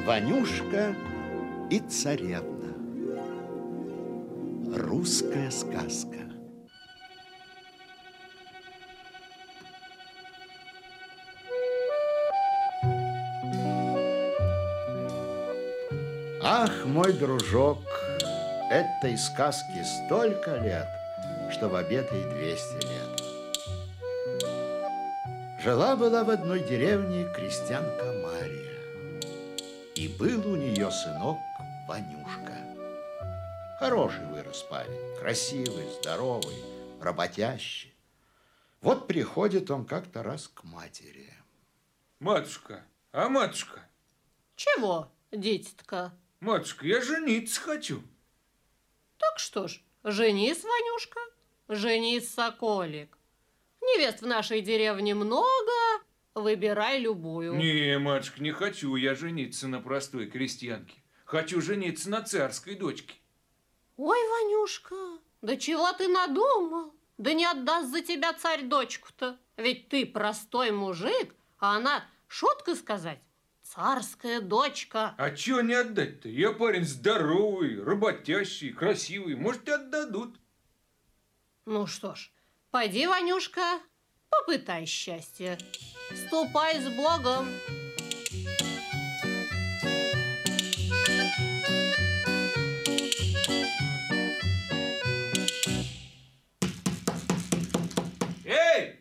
Ванюшка и царевна. Русская сказка. Ах, мой дружок, этой сказке столько лет, что в обед ей 200 лет. Жила-была в одной деревне крестьянка Мария, и был у нее сынок Ванюшка. Хороший вырос парень, красивый, здоровый, работящий. Вот приходит он как-то раз к матери. Матушка, а матушка? Чего, дитятка? Матушка, я жениться хочу. Так что ж, женись, Ванюшка, женись, соколик. Невест в нашей деревне много, выбирай любую. Не, матушка, не хочу я жениться на простой крестьянке. Хочу жениться на царской дочке. Ой, Ванюшка, да чего ты надумал? Да не отдаст за тебя царь дочку-то. Ведь ты простой мужик, а она, шутка сказать, царская дочка. А чего не отдать-то? Я парень здоровый, работящий, красивый. Может, и отдадут. Ну что ж, пойди, Ванюшка, попытай счастье. Ступай с Богом. Эй!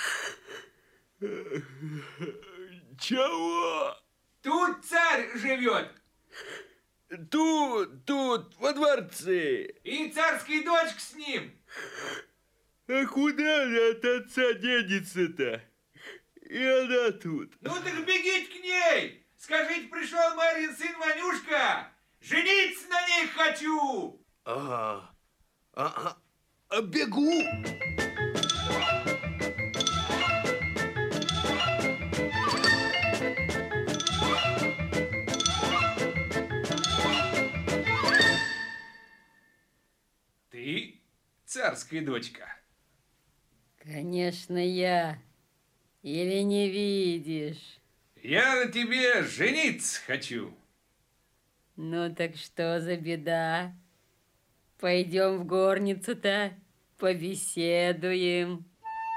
Чего? Тут царь живет. Тут, во дворце. И царская дочка с ним. А куда она от отца денется-то? И она тут. Ну так бегите к ней. Скажите, пришел Марьин сын Ванюшка. Жениться на ней хочу. Бегу. Ты царская дочка. Конечно, я. Или не видишь? Я на тебе жениться хочу. Ну так что за беда? Пойдем в горницу-то, побеседуем.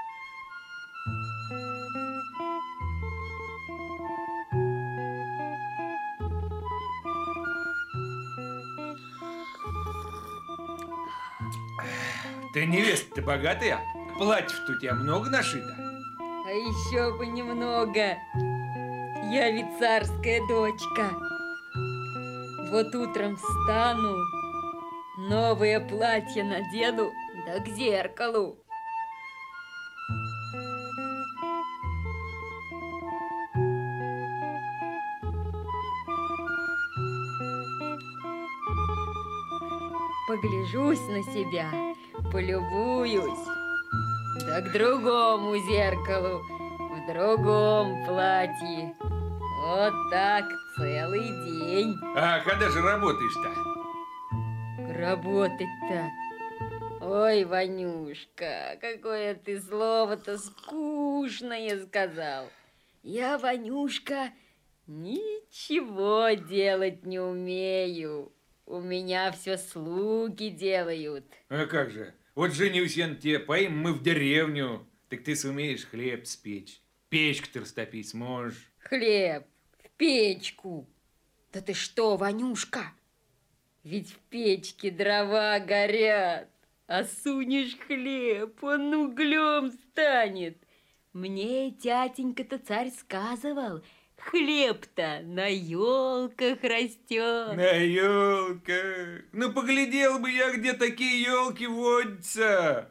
Ты невеста-то богатая? Платьев-то у тебя много нашито? А еще бы немного. Я ведь царская дочка. Вот утром встану, новое платье надену, да к зеркалу. Погляжусь на себя, полюбуюсь, да к другому зеркалу, в другом платье. Вот так целый день. А когда же работаешь-то? Работать-то? Ой, Ванюшка, какое ты слово-то скучное сказал. Я, Ванюшка, ничего делать не умею. У меня все слуги делают. А как же? Вот женюсь я на тебе, поим мы в деревню. Так ты сумеешь хлеб спечь. Печку-то растопить сможешь. Хлеб в печку. Да ты что, Ванюшка? Ведь в печке дрова горят. А сунешь хлеб, он углем станет. Мне тятенька-то царь сказывал, хлеб-то на елках растет. На елках. Ну, поглядел бы я, где такие елки водятся.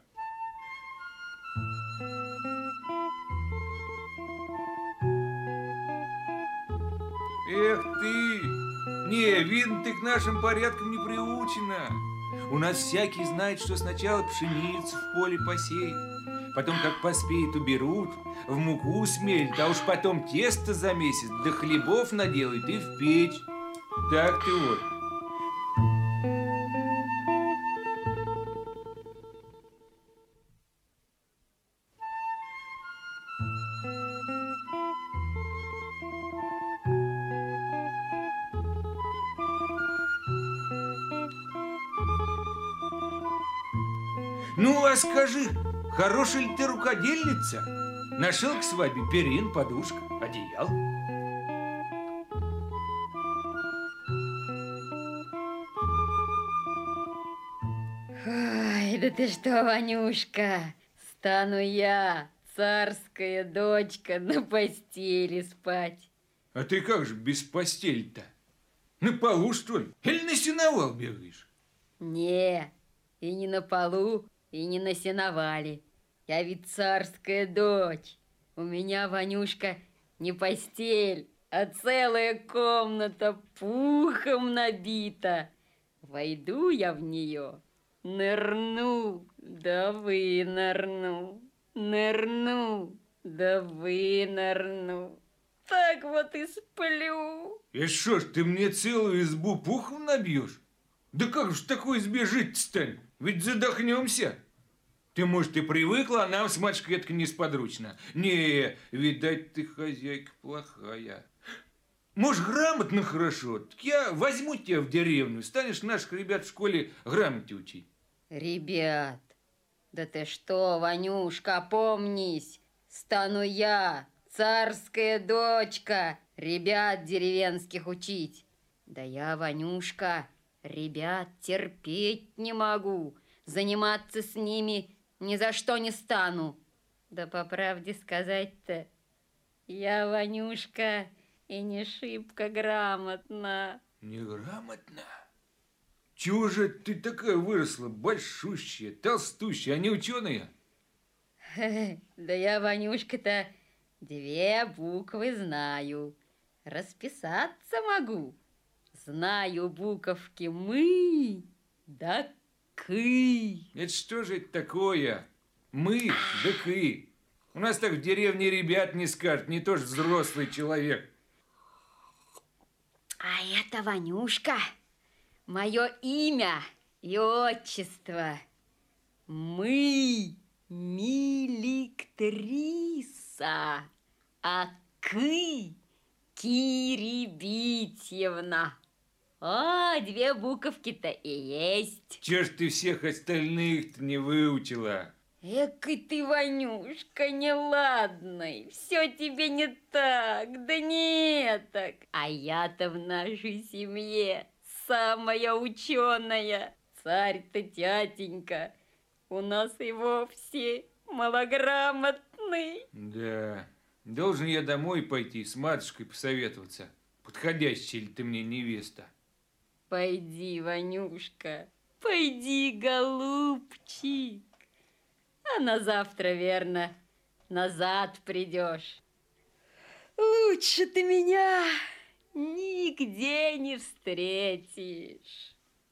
Эх ты! Не, видно, ты к нашим порядкам не приучена. У нас всякий знает, что сначала пшеницу в поле посеет, потом, как поспеет, уберут, в муку смелят, а уж потом тесто замесят, да хлебов наделают и в печь. Так ты вот. Ну, а скажи, хорошая ли ты рукодельница? Нашел к свадьбе перин, подушка, одеял. Ой, да ты что, Ванюшка, стану я, царская дочка, на постели спать. А ты как же без постели-то? На полу, что ли? Или на сеновал бегаешь? Не, и не на полу, и не на сеновале. Я ведь царская дочь. У меня, Ванюшка, не постель, а целая комната пухом набита. Войду я в нее, нырну, да вынырну, нырну, да вынырну. Так вот и сплю. И что ж, ты мне целую избу пухом набьешь? Да как же в такой избе жить станем? Ведь задохнемся. Ты, может, и привыкла, а нам с мачкой это несподручно. Не, видать, ты хозяйка плохая. Может, грамотно хорошо? Так я возьму тебя в деревню, станешь наших ребят в школе грамоте учить. Ребят, да ты что, Ванюшка, опомнись. Стану я, царская дочка, ребят деревенских учить. Да я, Ванюшка, ребят терпеть не могу. Заниматься с ними ни за что не стану. Да по правде сказать-то, я, Ванюшка, и не шибко грамотна. Неграмотно? Чего же ты такая выросла, большущая, толстущая, а не ученая? Да я, Ванюшка-то, 2 буквы знаю. Расписаться могу. Знаю буковки «мы» да «ки». Это что же это такое? Мы да «ки». У нас так в деревне ребят не скажут, не то ж взрослый человек. А это, Ванюшка, мое имя и отчество. Мы Миликтриса, а «ки» Кирибитьевна. А, 2 буковки-то и есть. Чего ж ты всех остальных-то не выучила? Экой ты, Ванюшка, неладный. Все тебе не так, да не так. А я-то в нашей семье самая ученая. Царь-то тятенька. У нас и вовсе малограмотный. Да, должен я домой пойти с матушкой посоветоваться. Подходящая ли ты мне невеста? Пойди, Ванюшка, пойди, голубчик. А на завтра, верно, назад придешь. Лучше ты меня нигде не встретишь.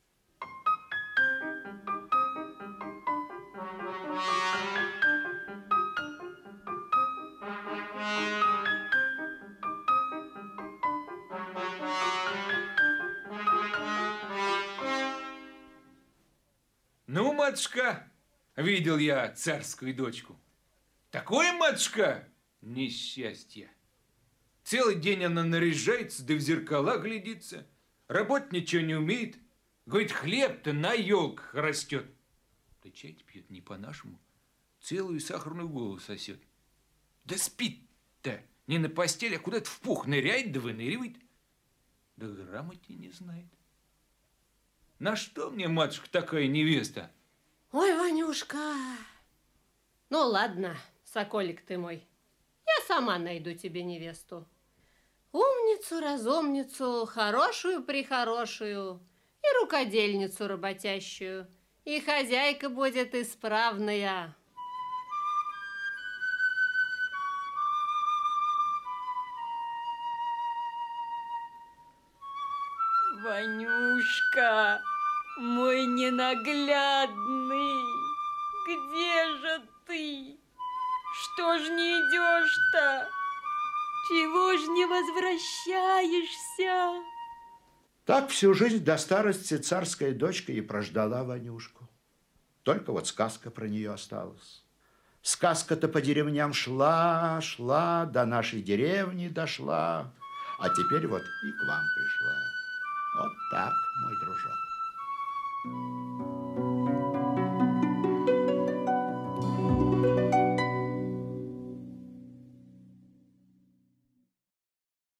Ну, матушка, видел я царскую дочку. Такое, матушка, несчастье. Целый день она наряжается, да в зеркала глядится. Работать ничего не умеет. Говорит, хлеб-то на елках растет. Да чай пьет не по-нашему. Целую сахарную голову сосет. Да спит-то не на постели, а куда-то в пух ныряет да выныривает. Да грамоте не знает. На что мне, матушка, такая невеста? Ой, Ванюшка. Ну, ладно, соколик ты мой. Я сама найду тебе невесту. Умницу, разумницу, хорошую-прихорошую, и рукодельницу работящую, и хозяйка будет исправная. Ванюшка, мой ненаглядный, где же ты? Что ж не идешь-то? Чего ж не возвращаешься? Так всю жизнь до старости царская дочка и прождала Ванюшку. Только вот сказка про нее осталась. Сказка-то по деревням шла, шла, до нашей деревни дошла, а теперь вот и к вам пришла. Вот так, мой дружок.